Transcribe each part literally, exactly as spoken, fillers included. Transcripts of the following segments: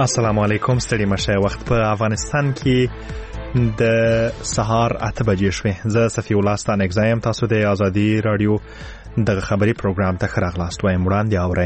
السلام علیکم، ستړي مشه. وخت په افغانستان کې د سهار اته بجې شوې. زه صفی الله ستانک زایم. تاسو د آزادی رادیو د خبري پروګرام ته ښه راغلاست. وایم وړاندې اورئ.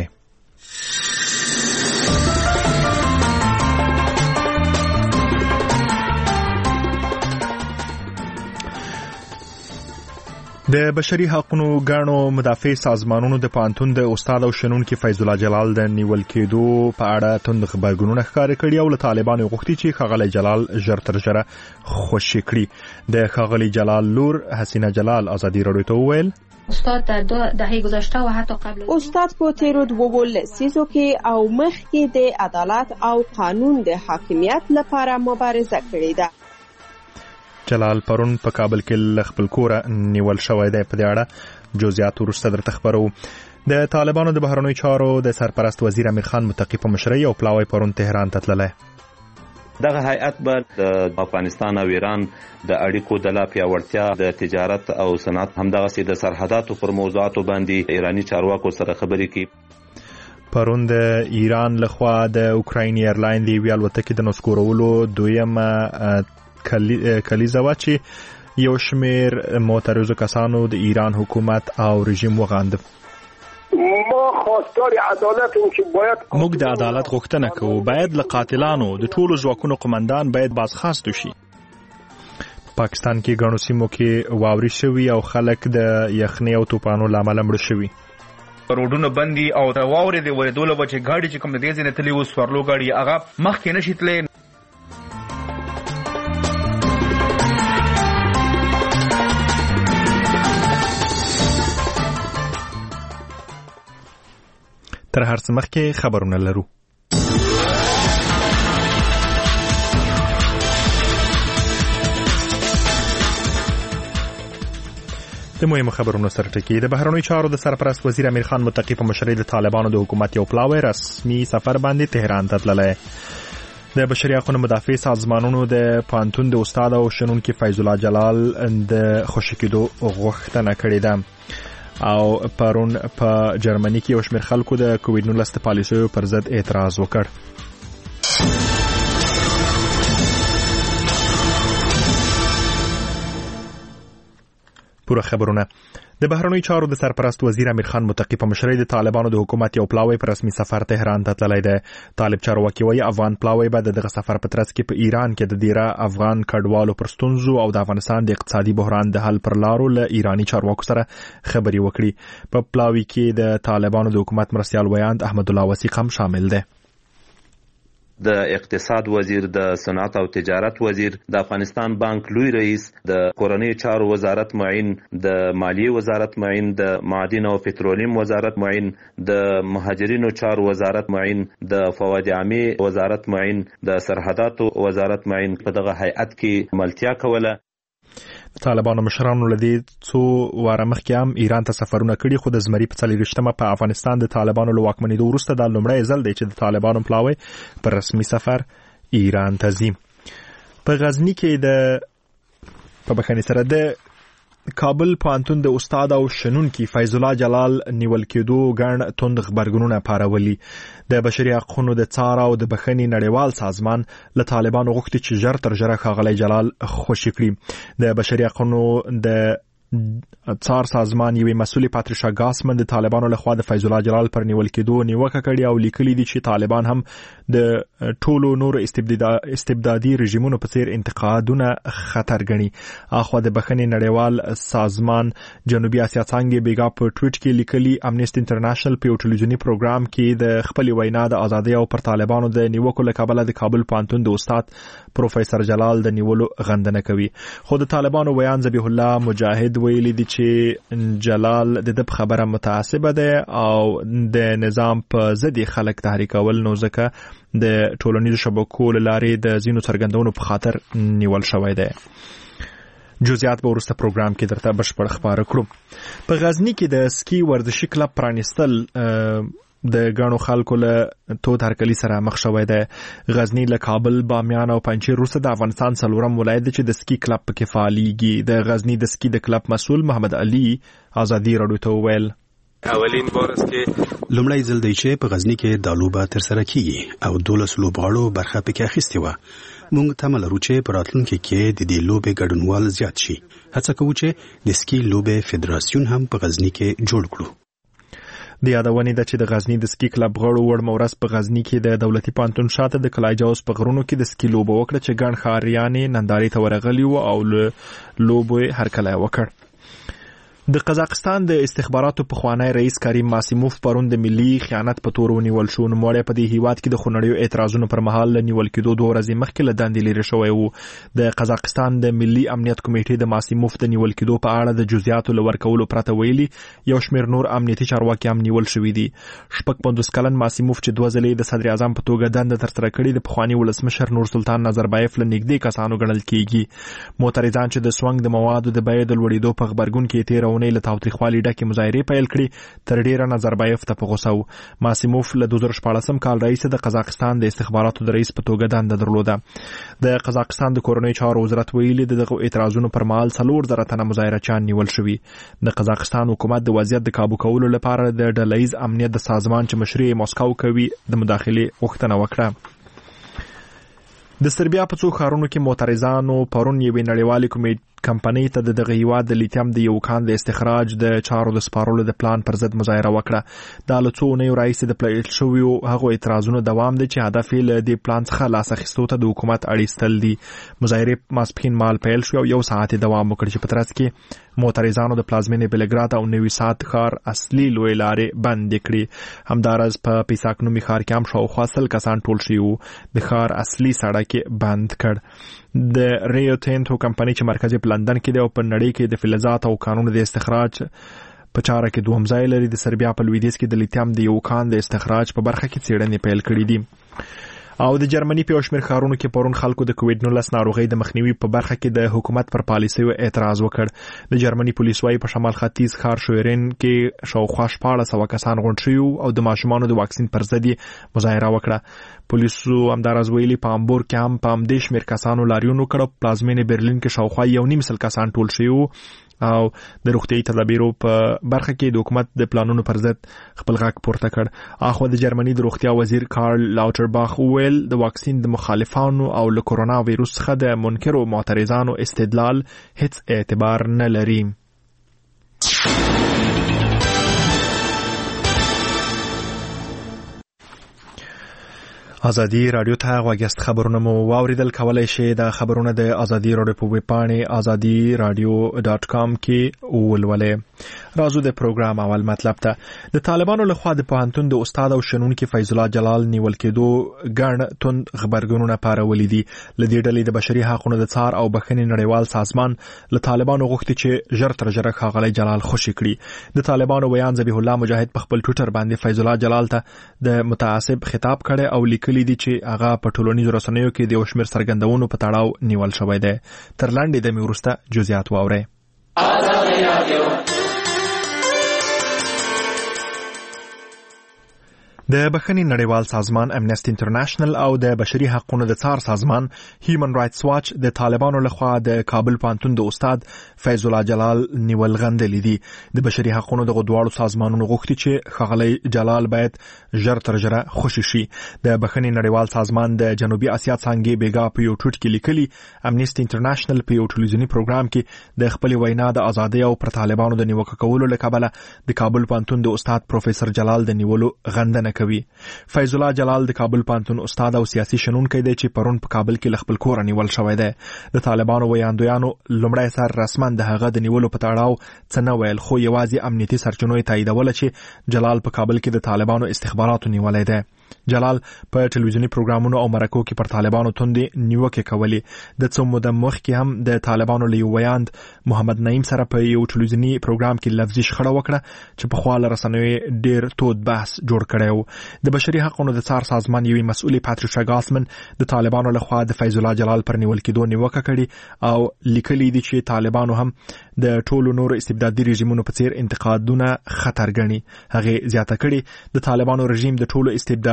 د بشري حقوقو غاڼو مدافع سازمانونو د پانتون د استاد او شنونکي فیض الله جلال د نیول کېدو په اړه توند خبرګونونه ښکار کړي او له طالبانو غوښتي چې خغلی جلال ژر تر ژره خوشي کړي. د خغلی جلال لور حسینه جلال آزادی رادیو ته وویل استاد در دو دهه گذشته و حتی قبل استاد په تیرو دوو لسیزو کې او مخکې د عدالت او قانون د حاکمیت لپاره مبارزه کړې ده. جلال پرون په کابل کې خپل کور نیول شوی دی. په دې اړه جزئیات وروسته درته خبرو. د طالبانو د بهرنیو چارو د سرپرست وزیر امیر خان متقی په مشرۍ او پلاوی پرون تهران ته تللی. دغه هیئت به د افغانستان او ایران د اړیکو د لا پیاوړتیا، د تجارت او صنعت، همدغسې د سرحداتو پر موضوعاتو باندې ایرانی چارواکو سره خبرې کوي. پرون د ایران لخوا د اوکراین ایرلاین د یوې الوتکې د نسکورولو دویمه کلیزه وا چې یو شمیر معترضو کسانو د ایران حکومت او رژیم وغانده. ما خواستار عدالتیم چې باید موږ د عدالت غوښتنه کوو. باید له قاتلانو د ټولو ځواکونو قماندان باید بازخواست وشي. پاکستان کې ګڼو سیمو کې واوري شوي او خلک د یخنۍ او طوفانو له امله مړه شوي. روډونه بندي او د واورې د ورېدو له وجې ګاډي چې کوم د دې ځای نه تللي وو سوارلو ګاډي هغه مخکې نشي تللی. تر هر څه مخکې خبرونه لرو. د مهمو خبرونو سره ټکی. د بهرنیو چارو د سرپرست وزیر امیر خان متقی په مشرۍ د طالبانو د حکومت یو پلاوی رسمي سفر باندې تهران ته تللی. د بشري حقوقو مدافع سازمانونو د پانتون د استاد او شنونکي فیض الله جلال د خوشي کېدو غوښتنه کړې ده او پرون په جرمني کې یو شمېر خلکو د کووډ نولس د پالیسیو پر ضد اعتراض وکړ. پوره خبرونه. د بهرنیو چارو د سرپرست وزیر امیر خان متقی په مشرۍ د طالبانو د حکومت یو پلاوی په رسمي سفر تهران ته تللی دی. طالب چارواکي وایي افغان پلاوی به دغه سفر په ترڅ کې په ایران کې د ډیره افغان کډوالو پر ستونزو او د افغانستان د اقتصادي بحران د حل پر لارو له ایرانی چارواکو سره خبرې وکړي. په پلاوی کې د طالبانو د حکومت مرستیال ویاند احمد الله وثیق هم شامل دی. د اقتصاد وزیر، د صنعت او تجارت وزیر، د افغانستان بانک لوی رئیس، د کورنیو چارو وزارت معین، د مالیې وزارت معین، د معادن او پټرولیم وزارت معین، د مهاجرینو چارو وزارت معین، د فواد عامه وزارت معین، د سرحداتو وزارت معین په دغه هیئت کې ملتیا کوله. طالبانو مشرانو لدی څو واره مخکې هم ایران ته سفرونه کړي، خو د زمري په څلېرویشتمه په افغانستان د طالبانو له واکمنېدو وروسته دا لومړی ځل دی چې د طالبانو پلاوی پر رسمي سفر ایران ته ځي. په غزني کې د په بخښنې سره د کابل پوهنتون د استاد او شنونکي فیض الله جلال نیول کېدو ګڼ توند خبرګونونه پارولي. د بشري حقوقو د څار او د بخښنې نړیوال سازمان له طالبانو غوښتي چې ژر تر ژره ښاغلی جلال خوشي کړي. د بشري حقوقو د څار سازمان یوې مسؤلې پاتریشا ګاسمن د طالبانو لخوا د فیض الله جلال پر نیول کېدو نیوکه کړې او لیکلي دي چې طالبان هم د ټولو نور استبدادي رژیمونو په څیر انتقادونه خطر ګڼي. اخوا د بخښنې نړیوال سازمان جنوبي اسیا څانګې بیګا په ټویټ کې لیکلي امنیسټي انټرنیشنل په یو ټلویزیوني پروګرام کې د خپلې وینا د ازادۍ او پر طالبانو د نیوکو له کبله د کابل پوهنتون د استاد پروفیسور جلال د نیولو غندنه کوي. خو د طالبانو ویان ذبیح الله مجاهد ویلي دي چې جلال د دې خبره متعصبه ده او د نظام په ضد خلک تحریکول، نو ځکه د ټولنیزو شبکو له لارې د ځینو څرګندونو په خاطر نیول شوی دی. جزئیات به وروسته پروګرام کې درته بشپړ خبره کړو. په غزني کې د سکی ورزشي کلب پرانیستل د غاڼو خلکو له تود هرکلی سره مخ شوی دی. غزنی له کابل، بامیان او پنجشیر وروسته د افغانستان څلورم ولایت دی چې د سکی کلب پکې فعالیږي. د غزنی د سکی د کلب مسؤل محمد علي آزادی رادیو ته وویل اولین بار است که لومړی ځل دی چې په غزنی کې د لوبه تر سره کیږي او دولس لوبغاړو برخه پکې اخیستې و. موږ تمه لرو چې په راتلونکي کې د دې لوبې ګډونوال زیات شي. هڅه کوو چې د سکی لوبې فدراسیون هم په غزنی کې جوړ کړو. د یادونې ده چې د غزنی د سکی کلب غړو وړ مورس په غزنی کې د دولتي پانتون شاته د کلایجاوس په غرونو کې د سکی لوبه وکړه چې ګڼ ښاریانې نندارې ته ورغلي وو او لوبه هرکلی وکړ. د قزاقستان د استخباراتو پخوانی رئیس کریم ماسیموف پرون د ملي خیانت په تور ونیول شو. نوموړی په دې هیواد کې د خونړیو اعتراضونو پر مهال له نیول کېدو دوه ورځې مخکې له دندې لرې شوی و. د قزاقستان د ملي امنیت کمیټې د ماسیموف د نیول کېدو په اړه د جزئیاتو له ورکولو پرته ویلي یو شمېر نور امنیتي چارواکي هم نیول شوي دي. شپږ پنځوس کلن ماسیموف چې دوه ځلې د صدر اعظم په توګه دنده ترسره کړې د پخواني ولسمشر نورسلطان نظربایف له نږدې کسانو ګڼل کېږي. معترضان چې د سونګ د موادو د بیې د لوړېدو په غبرګون کې تېره اونۍ له تاوتریخوالي ډکې مظاهرې پیل کړې تر ډیره نظربایف ته په غوسه و. ماسیموف له دوه زره شپاړسم کال راهیسې د قزاقستان د استخباراتو د رئیس په توګه دنده درلوده. د قزاقستان د کورنیو چارو وزارت ویلي د دغه اعتراضونو پر مهال څلور زره تنه مظاهرچیان نیول شوي. د قزاقستان حکومت د وضعیت د کابو کولو لپاره د ډله ییز امنیت د سازمان چې مشري مسکو کوي د مداخلې غوښتنه وکړه. د سربیا په څو ښارونو کې معترضانو پرون یوې نړیوالې کمیټې کمپنۍ ته د دغه هیواد د لیتیم د یو کان د استخراج د چارو د سپارلو د پلان پر ضد مظاهره وکړه. دا له څو اونیو راهیسې د پیل شویو هغو اعتراضونو دوام دی چې هدف یې له دې پلان څخه لاس اخیستو ته د حکومت اړیستل دي. مظاهرې ماسپښین مهال پیل شوې او یو ساعت یې دوام وکړ چې په ترڅ کې معترضانو د پلازمینې بلګراد او نوي ساد ښار اصلي لویې لارې بندې کړې. همداراز په پیساک نومي ښار کې هم شاوخوا سل کسان ټول شوي وو. د ښار اصلي سړک یې بند کړ. د ریو تینټو کمپنۍ چې مرکز په لندن کې دی او په نړۍ کې د فلزات او کانونو د استخراج په چاره کې دوهم ځای لري، د سربیا په لویدیځ کې د لیتیم د یو کان د استخراج په برخه کې څېړنې پیل کړې دي. او د جرمني په شمیر ښارونو کې پرون خلکو د کووډ نولس ناروغۍ د مخنیوي په برخه کې د حکومت پر پالیسیو اعتراض وکړ. د جرمني پولیس وايي په شمال ختیځ ښار شویرین کې شاوخوا شپاړس سوه کسان غونډ شوي او د ماشومانو د واکسین پر ضد مظاهره وکړه. پولیسو همداراز ویلي په هامبورګ کې هم په همدې شمیر کسانو لاریون وکړ. پلازمینې برلین کې شاوخوا یو نیم سل کسان ټول شوي وو او د روغتیايي تدابیرو په برخه کې د حکومت د پلانونو پر ضد خپل غږ پورته کړ. اخو د جرمني د روغتیا وزیر کارل لاوټرباخ ویل د واکسین د مخالفانو او له کورونا وایروس څخه د منکرو معترضانو استدلال هیڅ اعتبار نه لري. ازادي رادیو ته غوږیاست. خبرونه مو واوریدل. کولای شئ د خبرونه د ازادي رادیو په ویب پاڼې ازادي رادیو ډاټ کام کې ولولئ. راځو د پروګرام اول مطلب ته. د طالبانو لخوا د پوهنتون د استاد او شنونکي فیض الله جلال نیول کېدو ګڼ توند خبرګونونه پارولي دي. له دې ډلې د بشري حقوقو د څار او بخښنې نړیوال سازمان له طالبانو غوښتي چې ژر تر ژره ښاغلی جلال خوشي کړي. د طالبانو ویان ذبیح الله مجاهد په خپل ټویټر باندې فیض الله جلال ته د متعصب خطاب کړي او لیکلي دي چې هغه په ټولنیزو رسنیو کې د یو شمېر څرګندونو په تړاو نیول شوی دی. تر لنډې دمې وروسته جزئیات واورئ. د بخښنې نړیوال سازمان امنیسټي انټرنیشنل او د بشري حقوقو د څار سازمان هیومن رائټس واچ د طالبانو لخوا د کابل پوهنتون د استاد فیض الله جلال نیول غندلي دي. د بشري حقوقو د غدواړو سازمانونو غوښتي چې ښاغلی جلال باید ژر تر ژره خوشي شي. د بخښنې نړیوال سازمان د جنوبي اسیا څانګې بیګا په یو ټویټ کې لیکلي امنیسټي انټرنیشنل په یو ټلویزیوني پروګرام کې د خپل وینا د ازادۍ او پر طالبانو د نیوکه کولو له کبله د کابل پوهنتون د استاد پروفیسور جلال د نیولو غندنه کوي. فیض الله جلال د کابل پوهنتون استاد او سیاسي شنونکی دی چې پرون په کابل کې له خپل کوره نیول شوی دی. د طالبانو ویاندویانو لومړی سر رسما د هغه د نیولو په تړاو څه نه ویل، خو یوازې امنیتي سرچینو یې تاییدوله چې جلال په کابل کې د طالبانو استخباراتو نیولی دی. جلال په ټلویزیوني پروګرامونو او مرکو کې پر طالبانو توندې نیوکې کولې. د څو موده مخکې هم د طالبانو له یو ویاند محمد نعیم سره په یو ټلویزیوني پروګرام کې لفظي شخړه وکړه چې پخوا له رسنیو ډېر تود بحث جوړ کړی و. د بشري حقوقو د څار سازمان یوې مسؤلې پاتریشا ګاسمن د طالبانو لخوا د فیض الله جلال پر نیول کېدو نیوکه کړې او لیکلي دي چې طالبانو هم د ټولو نورو استبدادي رژیمونو په څیر انتقادونه خطر ګڼي. هغې زیاته کړې د طالبانو رژیم د ټولو استبدادي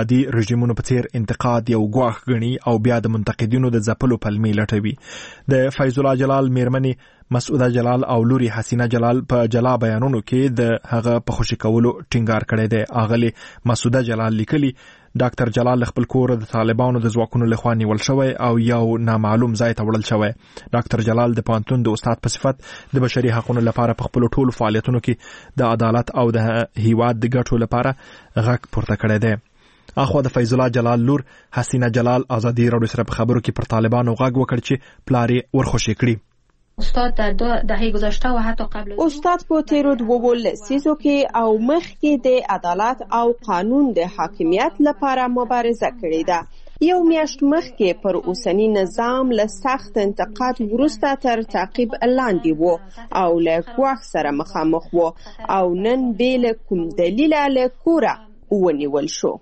استبدادي رژیمونو په څیر انتقاد یو ګواښ ګڼي او بیا د منتقدینو د ځپلو پلمې لټوي. د فیض الله جلال میرمنې مسعوده جلال او لوري حسینه جلال په جلا بیانونو کې د هغه په خوشی کولو ټینګار کړی دی. اغلی مسعوده جلال لیکلي ډاکټر جلال خپل کور د طالبانو د ځواکونو لخوا نیول شوی او یو نامعلوم ځای ته وړل شوی. ډاکټر جلال د پانتون د استاد په صفت د بشري حقوقو لپاره په خپل ټولو فعالیتونو کې د عدالت او د هیواد د ګټو لپاره غږ پورته کړی دی. اخو د فیض الله جلال لور حسینه جلال ازادي راډیو سره په خبرو کې پر طالبانو غږ وکړ چې پلاری ورخوشي کړي. استاد در دو دهه گذشته و حتی قبل استاد په تیرو دوو لسیزو کې او مخکې د عدالت او قانون د حاکمیت لپاره مبارزه کړې ده. یو میاشت مخکې پر اوسنی نظام له سخت انتقاد وروسته تر تعقیب لاندې وو او له ګواښ سره مخامخ وو او نن بې له کوم دلیله له کوره ونیول شو.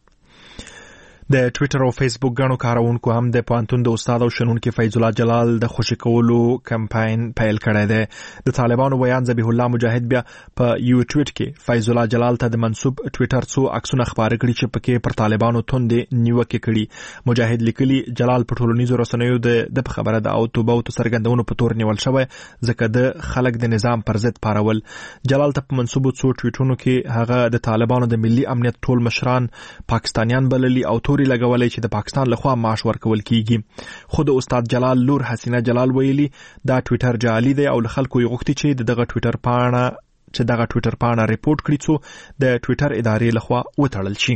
د ټوئیټر او فیسبوک غاڼو کارونکو هم د پانتون د استاد او شنونکو فیض الله جلال د خوشی کولو کمپاین پیل کړی دی. د طالبانو ویان ذبیح الله مجاهد بیا په یو ټویټ کې فیض الله جلال ته د منسوب ټوئیټر څو عکسونه خبرې کړي چې پکې پر طالبانو توندې نیوکې کړي. مجاهد لیکلي جلال په ټولنیزو رسنیو د په خبره د او توبه او څرګندونو په تور نیول شوی ځکه د خلک د نظام پر ضد پارول. جلال ته په منسوب څو ټویټونو کې هغه د طالبانو د ملي امنیت ټول مشران پاکستانیان بللي او توري لګولې چې د پاکستان لخوا معاش ورکول کیږي. خو د استاد جلال لور حسینه جلال ویلي دا ټوئیټر جعلي دی او خلکو یې غوښتي چې دغه ټوئیټر پاڼه چې دغه ټوئیټر پاڼه ریپورت کړي څو د ټوئیټر ادارې لخوا وتړل شي.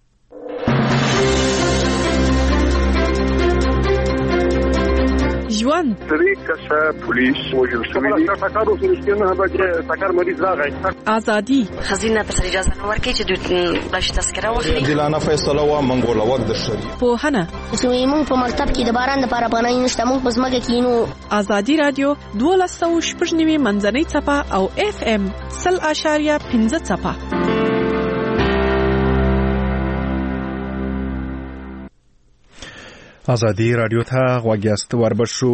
ژوند درې کسه پولیس وژل شوي دي. سکر اوس رښتینه ده چې سکر مریض راغی. ازادي خزینه ته اجازه نه ورکړي چې دوی بش تذکره واخلي. عادلانه فیصله و منګول وخت د شری. پوهنه چې موږ په مکتب کې د باران لپاره پناه نشته موږ په ځمکه کې نو. ازادي رادیو دولس سوه شپږ نوي منځنۍ څپه او اف ام سل اشاریه پنځه څپه. ازادي رادیو ته غوږیاست. وربشو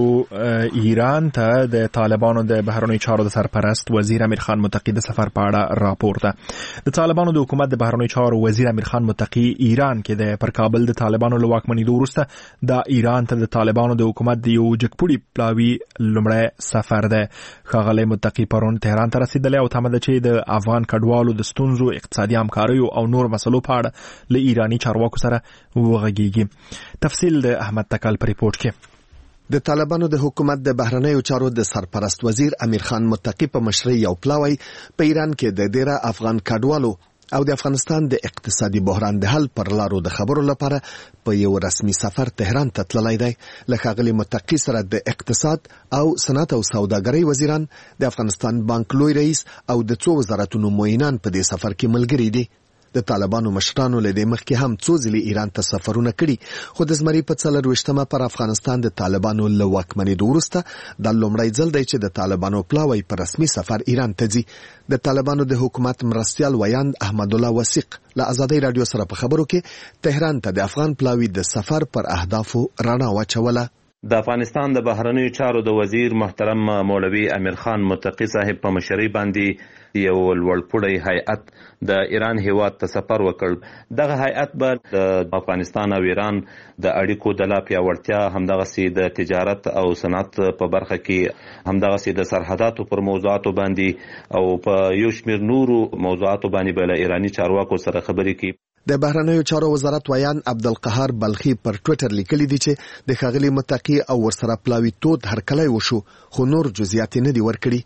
ایران ته د طالبانو د بهرنی چارو د سرپرست وزیر امیر خان متقی د سفر په اړه راپور ده. د طالبانو د حکومت د بهرنی چارو وزیر امیر خان متقی ایران کې د پر کابل د طالبانو له واکمنۍ وروسته د ایران ته د طالبانو د حکومت د یو جګپوړي پلاوی لومړی سفر ده. ښاغلی متقی پرون تهران ته رسیدلی او تمه ده چې د افغان کډوالو د ستونزو اقتصادي همکاریو او نور مسلو په اړه له ایرانی چارواکو سره وغږیږي. تفصیل د احمد تکل پر ریپورت کې. د طالبانو د حکومت د بهرنیو چارو د سرپرست وزیر امیر خان متقی په مشرۍ یو پلاوی په ایران کې د ډیره افغان کډوالو او د افغانستان د اقتصادي بحران د حل پر لارو د خبرو لپاره په یو رسمي سفر تهران ته تللی دی. له ښاغلي متقی سره د اقتصاد او صنعت او سوداګرۍ وزیران، د افغانستان بانک لوی رئیس او د څو وزارتونو معینان په دې سفر کې ملګري دي. د طالبانو مشرانو له دې مخکې هم څو ځلې ایران ته سفرونه کړي، خو د زمري په څلرویشتمه پر افغانستان د طالبانو له واکمنېدو وروسته دا لومړی ځل دی چې د طالبانو پلاوی په رسمي سفر ایران ته ځي. د طالبانو د حکومت مرستیال ویاند احمد الله وثیق له ازادي رادیو سره په خبرو کې تهران ته د افغان پلاوی د سفر پر اهدافو رڼا واچوله. د افغانستان د بهرنیو چارو د وزیر محترم مولوي امیر خان متقی صاحب په مشرۍ باندې یو لوړپوړی هیئت د ایران هیواد ته سفر وکړ. دغه هیئت به د افغانستان او ایران د اړیکو د لا پیاوړتیا، همدغسې د تجارت او صنعت په برخه کې، همدغسې د سرحداتو پر موضوعاتو باندې او په یو شمېر نورو موضوعاتو باندې به له ایراني چارواکو سره خبرې کوي. د بهرنیو چارو وزارت ویان عبدالقهار بلخي پر ټوئیټر لیکلي دي چې د ښاغلي متقی او ورسره پلاوي تود هرکلی وشو، خو نور جزئیات نه دي ورکړي.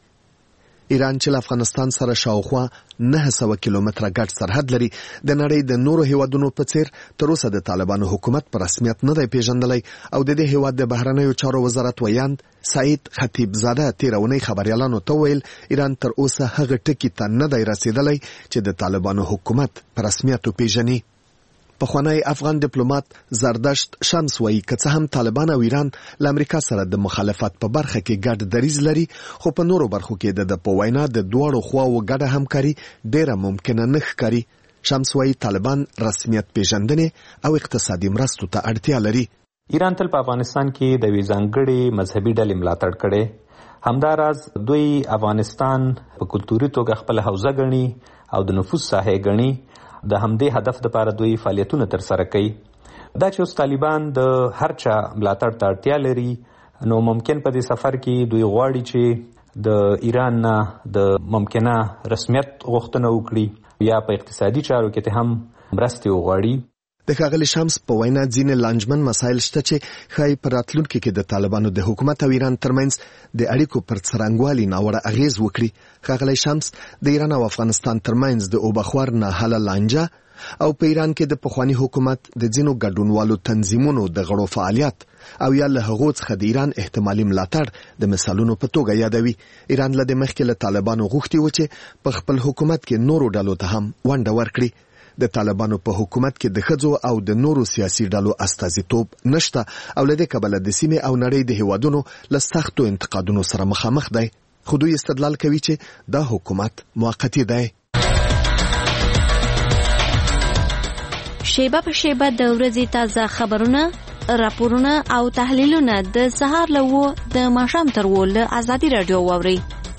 ایران چې له افغانستان سره شاوخوا نه سوه کیلومتره ګډ سرحد لري، د نړۍ د نورو هیوادونو په څیر تر اوسه د طالبانو حکومت په رسمیت نه دی پیژندلی او د دې هیواد د بهرنیو چارو وزارت ویاند سعید خطیب زاده تیره اونۍ خبریالانو ته ویل ایران تر اوسه هغه ټکي ته نه دی رسیدلی چې د طالبانو حکومت په رسمیت وپیژني. پخوانی افغان ډیپلوماټ زردشت شمس وایي که څه هم طالبان او ایران له امریکا سره د مخالفت په برخه کې ګډ دریځ لري، خو په نورو برخو کې د په وینا د دواړو خواو ګډه همکاري ډیره ممکنه نه ښکاري. شمس وایي طالبان رسمیت پیژندنې او اقتصادي مرستو ته اړتیا لري. ایران تل په افغانستان کې د یوې ځانګړې مذهبي ډلې ملاتړ کړی، همداراز دوی افغانستان په کلتوري توګه خپل حوزه ګڼي او د نفوذ ساحه ګڼي د همدې هدف لپاره دوی فعالیتونه ترسره کوي. دا چې اوس طالبان د هر چا ملاتړ ته اړتیا لري، نو ممکن په دې سفر کې دوی غواړي چې د ایران نه د ممکنه رسمیت غوښتنه وکړي یا په اقتصادي چارو کې هم مرستې وغواړي. د ښاغلي شمس په وینا ځینې لانجمن مسایل شته چې ښایي په راتلونکي کې د طالبانو د حکومت او ایران ترمنځ د اړیکو پر څرنګوالي ناوړه اغیز وکړي. ښاغلی شمس د ایران او افغانستان ترمنځ د اوبخور نه حل لانجه او په ایران کې د پخوانی حکومت د ځینو ګډونوالو تنظیمونو د غړو فعالیت او یا له هغو څخه د ایران احتمالي ملاتړ د مثالونو په توګه یادوي. ایران له مخکې له طالبانو غوښتي و چې په خپل حکومت کې نورو ډلو ته هم ونډه ورکړي. د طالبانو په حکومت کې د ښځو او د نورو سیاسي ډلو استازیتوب نشته او له دې کبله د سیمې او نړۍ د هیوادونو له سختو انتقادونو سره مخامخ دی. خو دوی استدلال کوي چې دا حکومت موقتی دی. شیبه په شیبه د ورځې تازه خبرونه، راپورونه او تحلیلونه د سهار له و د ماښام تر و له ازادي رادیو واورئ.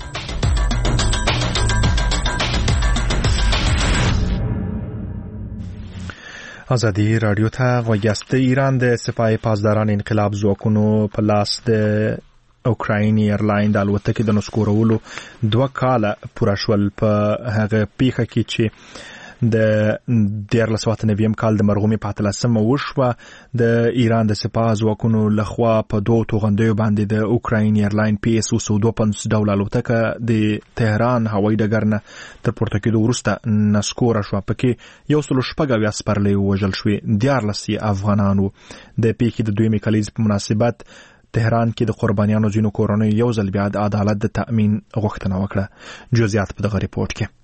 ازادي رادیو ته غوږ یاست. ایران د سپاه پاسداران انقلاب ځواکونو په لاس د اوکراین ایرلاین د الوتکې د نسکورولو دوه کاله پوره شول. په هغه پیښه کې چې د دیارلس سوه اته نوي کال د مرغومي په اتلسمه وشوه، د ایران د سپاه ځواکونو لخوا په دوه توغندیو باندې د اوکراین ایرلاین پی اس او دوه پنځوس ډول الوتکه د تهران هوایي ډګر نه تر پورته کېدو وروسته نسکوره شوه. پکې یو سل شپږ اویا سپرلۍ ووژل شوې، دیارلس یې افغانان وو. د پیښې د دویمې کلیزې په مناسبت تهران کې د قربانیانو ځینو کورنیو یو ځل بیا د عدالت د تأمین غوښتنه وکړه. جزئیات په دغه ریپورت کې.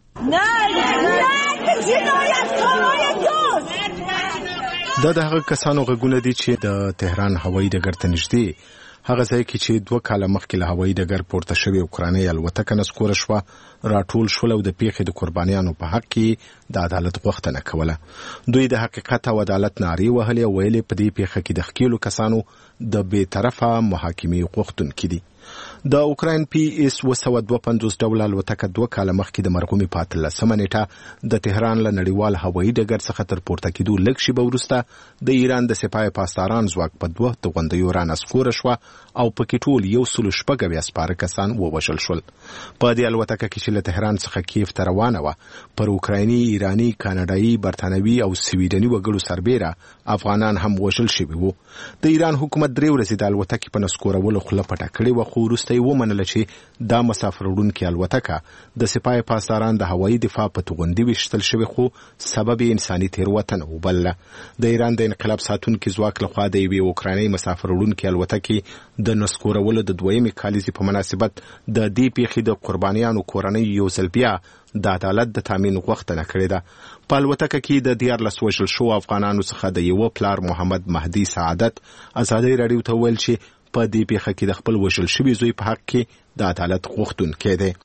دا د هغه کسانو غږونه دي چې د تهران هوایي ډګر ته نږدې هغه ځای کې چې دوه کاله مخکې له هوایي ډګر پورته شوې اوکرانۍ الوتکه نسکوره شوه راټول شول او د پیښې د قربانیانو په حق کې د عدالت غوښتنه کوله. دوی د حقیقت او عدالت نارې وهلې او ویلې په دې پیښه کې د ښکېلو کسانو د بې طرفه محاکمې غوښتونکي دي. د اوکراین پی اس اوه سوه دوه پنځوس ډول الوتکه دوه کاله مخکې د مرغومي په اتلسمه نیټه د تهران له نړیوال هوایي ډګر څخه تر پورته کېدو لږ شېبه وروسته د ایران د سپاه پاسداران ځواک په دوه توغندیو رانسکوره شوه او پکې ټول یو سل شپږ اویا سپاره کسان ووژل شول. په دې الوتکه کې چې له تهران څخه کیف ته روانه وه پر اوکرایني، ایراني، کاناډایي، برتانوي او سویډني وګړو سربیره افغانان هم وژل شوي وو. د ایران حکومت درې ورځې د الوتکې په نسکورولو خوله پټه کړې وه، خو وروسته یې ومنله چې دا مسافر وړونکې الوتکه د سپاه پاسداران د هوایي دفاع په توغندي ویشتل شوې، خو سبب یې انساني تېروتنه وبلله. د ایران د انقلاب ساتونکي ځواک لخوا د یوې اوکراینۍ مسافر وړونکې الوتکې د نسکورولو د دویمې کالیزې په مناسبت د دې پیښې د قربانیانو کورنۍ یو ځل بیا د عدالت د تامین غوښتنه کړې ده. په الوتکه کې د دیارلس وژل شوو افغانانو څخه د یوه پلار محمد مهدي سعادت ازادي راډیو ته ویل چې په دې پیښه کې د خپل وژل شوي زوی په حق کې د عدالت غوښتونکی دی.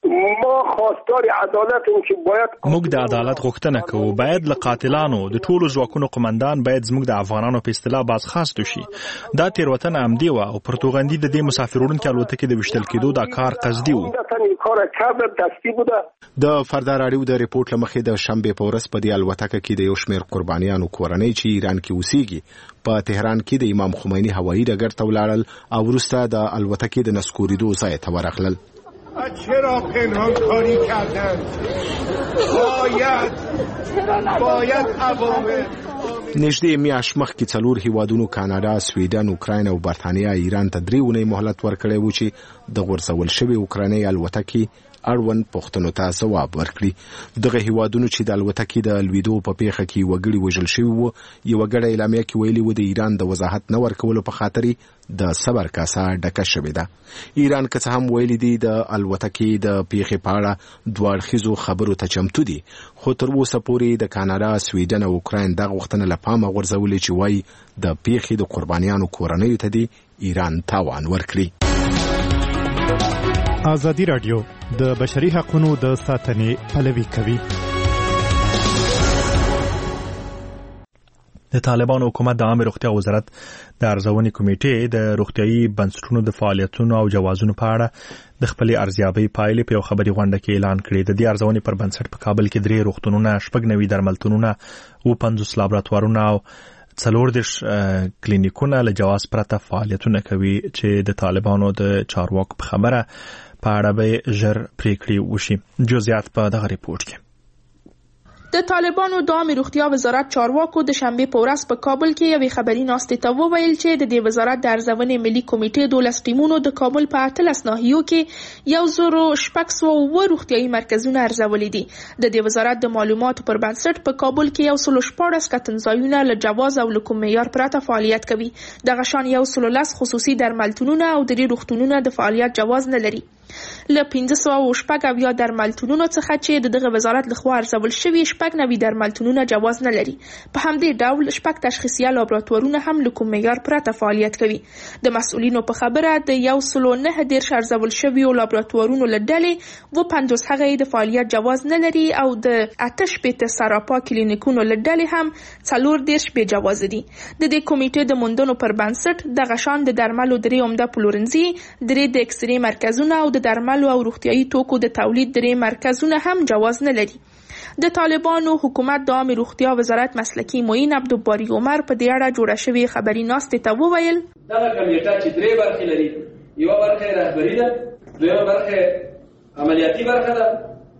موږ د عدالت غوښتنه کوو. باید له قاتلانو د ټولو ځواکونو قمندان باید زموږ د افغانانو په اصطلاح بازخواست شي. دا تېروتنه عمدي وه او پر توغندي د دې مسافر وړونکې الوتکې د ویشتل کېدو دا کار قصدي و. د فردا راډیو د ریپورت له مخې د شنبې په ورځ په دې الوتکه کې د یو شمېر قربانیانو کورنۍ چې ایران کې اوسېږي په تهران کې د امام خمیني هوایي ډګر ته ولاړل او وروسته د الوتکې د نسکورېدو ځای ته ورغلل. چرا پنهان کاری کردن؟ باید باید عوامل نږدې میاشت مخکې څلور هیوادونو کاناډا، سویډن، اوکراین او برتانیا ایران ته درې اونۍ مهلت ورکړی و چې د غورځول شوې اوکراینۍ الوتکې اړوند پوښتنو ته ځواب ورکړي. دغه هیوادونو چې د الوتکې د لوېدو په پیښه کې وګړي وژل شوي وو، یوه ګډه اعلامیه کې ویلي وو د ایران د وضاحت نه ورکولو په خاطر د صبر کاسه ډکه شوې ده. ایران که څه هم ویلي دي د الوتکې د پیښې په اړه دوه اړخیزو خبرو ته چمتو دي، خو تر اوسه پورې د کاناډا، سویډن او اوکراین دغه غوښتنه له پامه غورځولې چې وایي د پیښې د قربانیانو کورنیو ته دي ایران تاوان ورکړي. ازادي رادیو د بشري حقوقو د ساتنې پلوي کوي. د طالبانو حکومت د عامه روغتیا وزارت د ارزونې کمیټې د روغتيایي بنسټونو د فعالیتونو او جوازونو په اړه د خپل ارزیابي پایلې په یو خبري غونډه کې اعلان کړې. د دې ارزونې پر بنسټ په کابل کې درې روغتونونه، شپږ نوي درملتونونه او پنځوس لابراتوارونه او څلور دیرش کلینیکونه له جواز پرته فعالیتونه کوي چې د طالبانو د چارواکو په خبره په اړه به ژر پریکړې وشي. جزئیات په دغه ریپورت کې. د طالبانو د عامه روغتیا وزارت چارواکو د شنبه په ورځ په کابل کې یوې خبري ناستې ته وویل چې د دې وزارت د ارزونې ملي کمیټې دولس ټیمونو د کابل په اتلس ناحیو کې یو زرو شپږ سوه اووه روغتیایي مرکزونه ارزولي دي. د دې وزارت د معلوماتو پر بنسټ په کابل کې یو سل شپاړس کتنځایونه له جواز او له کوم معیار پرته فعالیت کوي. دغه شان یو سل لس خصوصي درملتونونه او درې روغتونونه د فعالیت جواز نه لري. له پنځه سوه او شپږ اویا درملتونونو څخه چې د دغه وزارت لخوا ارزول شوي شپږ نوي درملتونونه جواز نه لري. په همدې ډول شپږ تشخیصیه لابراتوارونه هم له کوم معیار پرته فعالیت کوي. د مسؤلینو په خبره د یو سل او نهه دیرش ارزول شویو لابراتوارونو له ډلې و پنځوس هغه د فعالیت جواز نه لري او د اته شپېته سراپا کلینیکونو له ډلې هم څلور دیرش بې جواز دي. د دې کمیټې د موندنو پر بنسټ دغه شان د درملو درې عمده پلورنځي، درې د اکسرې مرکزونه او د درملو او روغتیایي توکو د تولید درې مرکزونه هم جواز نه لري. د طالبانو حکومت د عامه روغتیا وزارت مسلکی معین عبدالباری عمر په دې اړه جوړه شوې خبري ناستې ته وویل دغه کمیټه چې درې برخې لري، یو برخه رهبری ده، دویمه برخه عملیاتي برخه ده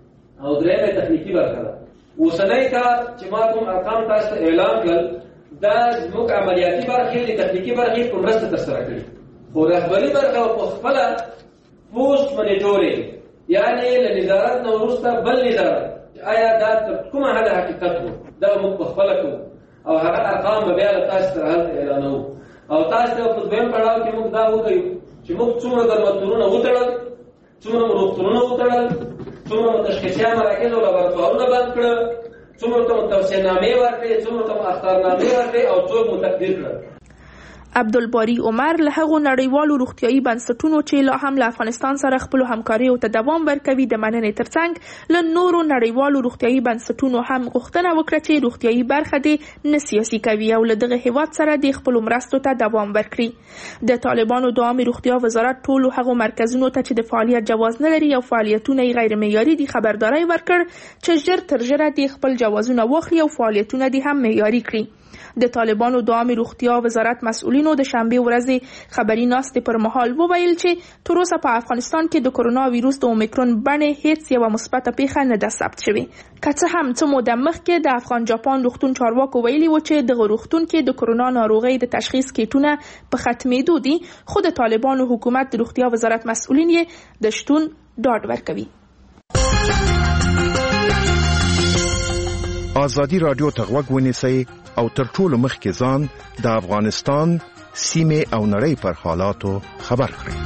او دریمه تخنیکی برخه ده. اوسنۍ کار چې ما کوم ارقام تاسو ته اعلان کړل دا زموږ عملیاتي برخې د تخنیکی برخې په مرسته ترسره کړي، خو رهبری برخه په خپل پوسټ منیټورینګ یعنی له نظارت نه وروسته بل نظارت آیا دا کومه حد حقیقت وو دا موږ په خپل کو او هغه ارقام به بیا تاسو ته اعلانو او تاسو ته په دویم پړاو کې موږ دا وکړو چې موږ څومره درملتونونه وتړل، څومره روغتونونه وتړل، څومره تشخیصیه مراکز او لابراتوارونه بند کړل، څومره ته توصیه‌نامې ورکړې، څومره ته اختارنامې ورکړې او څوک متقدر کړل. عبدالباری عمر له هغو نړیوالو روغتیایي بنسټونو چې لا هم له افغانستان سره خپل همکاریو ته دوام ورکوي د مننې ترڅنګ له نورو نړیوالو روغتیایي بنسټونو هم غوښتنه وکړه چې روغتیایي برخه دې نه سیاسي کوي او له دغه هیواد سره د خپل مرستو ته دوام ورکړي. د طالبانو د عامه روغتیا وزارت ټولو هغو مرکزونو ته چې د فعالیت جواز نه لري او فعالیتونه یې غیر معیاري دي خبرداری ورکړ چې ژر تر ژره دې خپل جوازونه واخلي او فعالیتونه دې هم معیاري کړي. د طالبانو د عامه روغتیا وزارت مسؤلینو د شنبه ورځې خبري ناستې پر مهال وویل چې تر اوسه په افغانستان کې د کرونا وایروس د اومیکرون بڼې هیڅ یوه مثبته پیښه نه ده ثبت شوې. که څه هم څه موده مخکې د افغان جاپان روغتون چارواکو ویلي و چې دغه روغتون کې د کرونا ناروغۍ د تشخیص کیټونه په ختمېدو دي، خو د طالبانو حکومت د روغتیا وزارت مسؤلین یې د شتون ډاډ ورکوي. آزادی رادیو ته غوږ ونیسئ او تر ټولو مخکې ځان د افغانستان سیمې او نړۍ پر حالاتو خبر کړئ.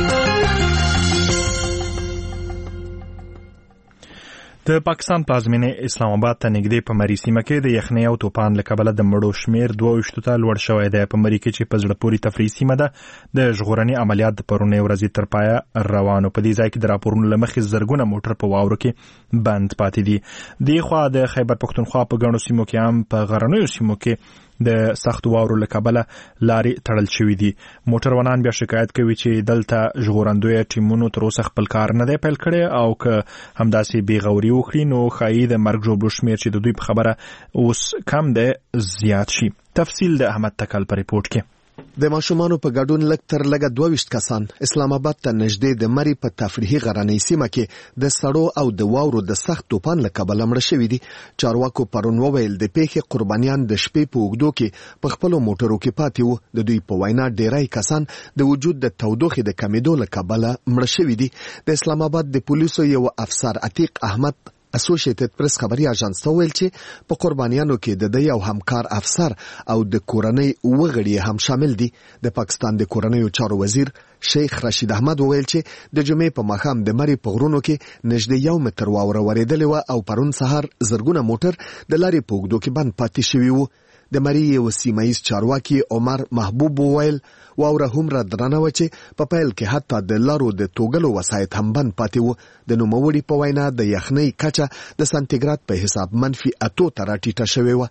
د پاکستان پلازمینې اسلام آباد ته نږدې په مري سیمه کې د یخنۍ او توپان له کبله د مړو شمیر دوه ویشتو ته لوړ شوی دی. په مري کې چې په زړه پورې تفریحي سیمه ده د ژغورنې عملیات د پرونۍ ورځې تر پایه روانو. په دې ځای کې د راپورونو له مخې زرګونه موټر په واورو کې بند پاتې دي. دې خوا د خیبر پښتونخوا په ګڼو سیمو کې هم په غرنیو سیمو کې د سخت واورو له کبله لارې تړل شوې دي. موټروانان بیا شکایت کوي چې دلته ژغورندوی ټیمونو تر اوسه خپل کار نه دی پیل کړی او که همداسې بې غوري وکړي نو ښایي د مرګ ژوبلو شمیر چې د دوی په خبره اوس کم دی زیات شي. تفصیل د احمد تکل په ریپورت کې. د ماشومانو په ګډون لږ تر لږه دوه ویشت کسان اسلام آباد ته نږدې د مري په تفریحي غرنۍ سیمه کې د سړو او د واورو د سخت توپان له کبله مړه شوي دي. چارواکو پرون وویل د پیښې قربانیان د شپې په اوږدو کې په خپلو موټرو کې پاتې وو. د دوی په وینا ډیری کسان د وجود د تودوخې د کمیدو له کبله مړه شوي دي. د اسلام آباد د پولیسو یو افسر عتیق احمد اسوسییټډ پریس خبري اژانس ته ویل چې په قربانیانو کې د دوی یو همکار افسر او د کورنۍ وګړي هم شامل دي. د پاکستان د کورنۍ چارو وزیر شیخ رشید احمد وویل چې د جمعې په ماښام د مري په غرونو کې نږدې یو متر واوره ورېدلې وه او پرون سهار زرګونه موټر د لارې په اوږدو کې بند پاتې شوي وو. د مري یو سیمه ییز چارواکي عمر محبوب وویل واوره هومره درنه وه چې په پیل کې حتی د لارو د توګلو وسایط هم بند پاتې وو. د نوموړي په وینا د یخنۍ کچه د سانتیګراد په حساب منفي اتو ته راټیټه شوې وه.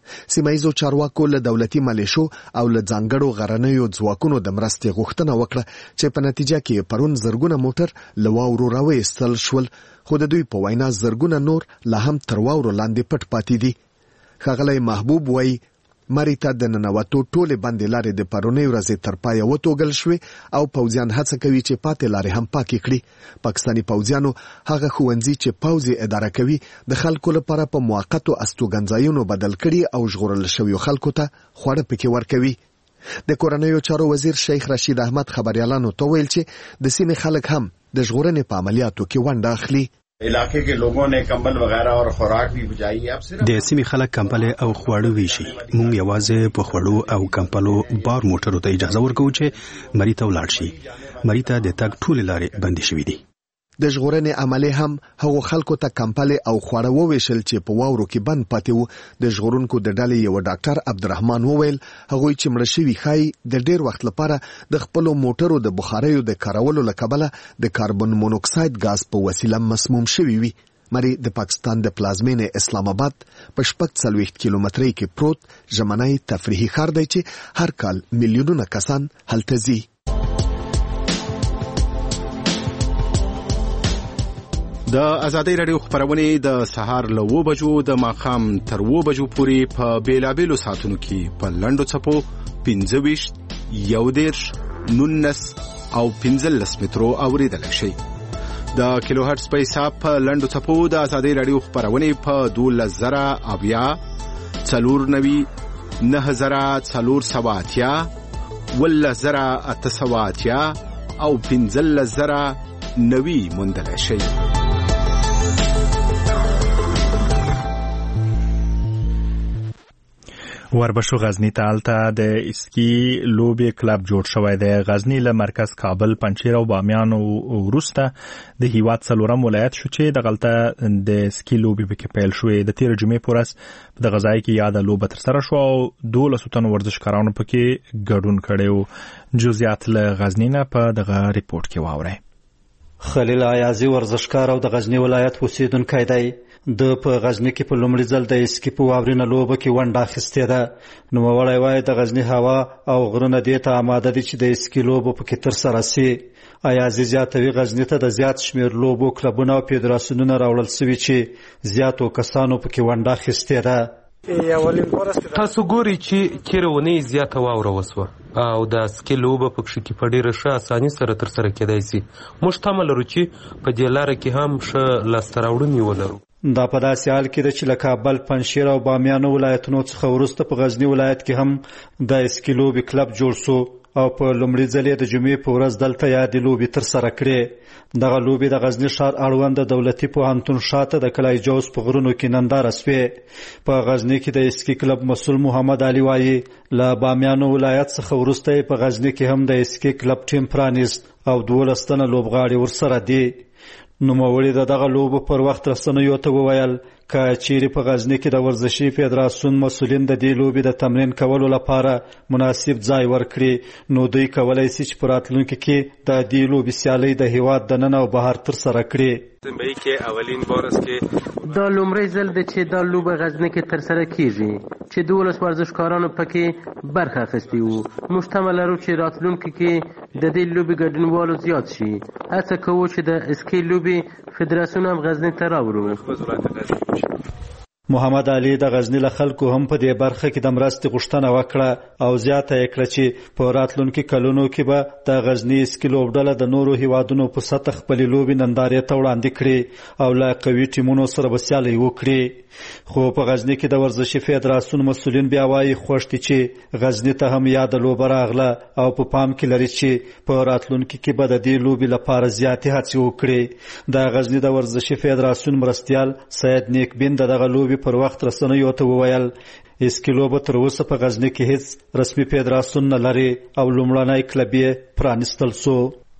سیمایزو چارواکو له دولتي ملیشو او له ځانګړو غرنیو ځواکونو د مرستې غوښتنه وکړه چې په نتیجه کې پرون زرګونه موټر له واورو راوایستل شول، خو د دوی په وینا زرګونه نور لا هم تر واورو لاندې پټ پاتې دي. ښاغلی محبوب وایي مري ته د ننوتو ټولې بندې لارې د پرونۍ ورځې تر پایه وتوږل شوې او پوځیان هڅه کوي چې پاتې لارې هم پاکې کړي. پاکستاني پوځیانو هغه ښوونځي چې پوځ یې اداره کوي د خلکو لپاره په موقتو استوګنځایونو بدل کړي او ژغورل شویو خلکو ته خواړه پکې ورکوي. د کورنیو چارو وزیر شیخ رشید احمد خبريالانو ته ویل چې د سیمې خلک هم د ژغورنې په عملیاتو کې ونډه اخلي. علاقے کے لوگوں نے کمبل وغیرہ اور خوراک بھی بجائی ہے. اب صرف د سیمې خلک کمبل او خواړه ویشي. موږ یوازې په خواړو او کمبلو بار موټرو ته اجازه ورکوو چې مری ته ولاړ شي. مری ته د تګ ټولې لارې بندې شوې دي. د ژغورنې عملې هم هغو خلکو ته کمبل او خواړه وویشل چې په واورو کې بند پاتې وو. د ژغورونکو د ډلې یو ډاکټر عبدالرحمن وویل هغوی چې مړه شوي ښایي د ډیر وخت لپاره د خپلو موټرو د بخاریو د کارولو له کبله د کاربن مونوکساید غاز په وسیله مسموم شوي وي. مری د پاکستان د پلازمینې اسلام آباد په شپږ څلوېښت کیلومترۍ کې پروت ژمنی تفریحي ښار دی چې هر کال میلیونونه کسان هلته ځي. د ازادۍ راډیو خبرونه د سهار له اوه بجو د ماښام تر اوه بجو پورې په بیلابیلو ساعتونو کې په لنډو څپو پنځه ویشت، یو دېرش، نولس او پنځلس مترو اوریدلی شئ. د کیلو هرټز په حساب په لنډو څپو د ازادۍ راډیو خبرونه په دولس زره اویا، څلور نوي، نهه زره څلور سوه اتیا، اوولس زره اته سوه اتیا او پنځلس زره نوي موندلی شئ. وربشو غزنی ته هلته د اسکی لوبې کلب جوړ شوی دی. غزنی له مرکز کابل، پنجشیر او بامیان وروسته د هیواد څلورم ولایت شو چې دغلته د اسکی لوبې پکې پیل شوې. د تیر جمعې په ورځ د غزای کې یاده لوبه ترسره شوه او دولسو تنو ورزشکارانو پکې ګډون کړی و. جزئیات له غزنی نه په دغه ریپورت کې واورئ. خلیل عیازي ورزشکار او د غزنی ولایت اوسیدونکی دی. د په غزنی کې په لومړي ځل د اسکی په واورینه لوبه کې ونډه اخیستې ده. نوموړی وایي د غزنی هوا او غرونه دې ته آماده دي چې د اسکی لوبه پکې ترسره سي. عیازي زیاتوي غزنی ته د زیات شمیر لوبو کلبونه او فدراسیونونه راوړل سوي چې زیاتو کسانو پکې ونډه اخیستې ده. تاسو ګوري چې کیرونی زیاته واوره وسوه او د اسکی لوبه پکې کې په ډیره ښه اساني سره ترسره کېدای سي. موږ تمه لرو چې په دې لاره کې هم ښه لاسته راوړنې ولرو. دا په داسې حال کې ده چې له کابل، پنجشیر او بامیان ولایتونو څخه وروسته په غزنی ولایت کې هم د اسکی لوبې کلب جوړ شو او په لومړي ځل یې د جمعې په ورځ دلته یادې لوبې ترسره کړې. دغه لوبې د غزنی ښار اړوند دولتي پوهنتون شاته د کلای جوز په غرونو کې ننداره سوې. په غزنی کې د اسکی کلب مسؤل محمد علي وایي له بامیان ولایت څخه وروسته په غزنی کې هم د اسکی کلب ټیم پرانیست او دولس تنه لوبغاړي ورسره دي. نوموړي د دغه لوبو پر وخت رسنیو ته وویل که چیرې په غزنی کې د ورزشي فدراسیون مسؤلین د دې لوبې د تمرین کولو لپاره مناسب ځای ورکړي نو دوی کولی شي چې په راتلونکي کې د دې لوبې سیالۍ د هیواد دننه او بهر ترسره کړي. زمبئی کې اولین بارس کې دا لومړی ځل دی چې دا لوبه غزنی کې ترسره کیږي چې دولس ورزشکارانو پکې برخه اخیستي وو. موږ تمه لرو چې راتلونکي کې د دې لوبې ګډونوالو زیات شي. هڅه کوو چې د اسکی لوبې فدراسیون هم غزنی ته راوړو. محمد علي د غزنی له خلکو هم په دې برخه کې د مرستې غوښتنه وکړه او زیاته یې کړه چې په راتلونکي کلونو کې به د غزنی اسکی لوبډله د نورو هیوادونو په سطح خپلې لوبې نندارې ته وړاندې کړي او له قوي ټیمونو سره به سیالۍ وکړي. خو په غزنی کې د ورزشي فدراسیون مسؤلین بیا وایي خوښ دي چې غزنی ته هم یاده لوبه راغله او په پام کې لري چې په راتلونکي کې به د دې لوبې لپاره زیاتې هڅې وکړي. د غزنی د ورزشي فدراسیون مرستیال سید نیک بین د دغه لوبې پر وخت رسنیو ته وویل اسکی لوبه تر اوسه په غزنی کې هیڅ رسمي فدراسیون نه لري او لومړنی کلب یې پرانیستل سو.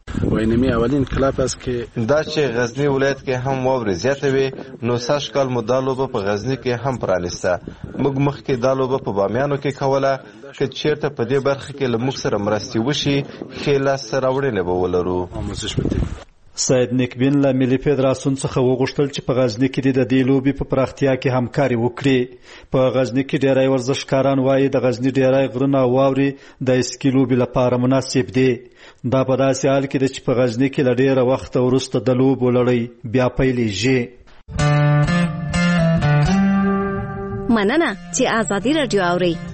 وینمی اولین کلاب است که دا چې غزنی ولایت کې هم واورې زیاته وي نو سږ کال مو دا لوبه په غزنی کې هم پرانیسته. موږ مخکې دا لوبه په بامیانو کې کوله که چیرته په دې برخه کې له موږ سره مرستې وشي ښې لاسته راوړنې به ولرو. سید نیکبین له ملي فدراسیون څخه وغوښتل چې په غزني کې د دې لوبې په پراختیا کې همکاري وکړي. په غزني کې ډیری ورزشکاران وایي د غزني ډیری غرونه او واورې د اسکی لوبې لپاره مناسب دي. دا په داسې حال کې ده چې په غزني کې له ډیره وخته وروسته د لوبو لړۍ بیا پیلېږي. مننه چې آزادي راډیو اورئ.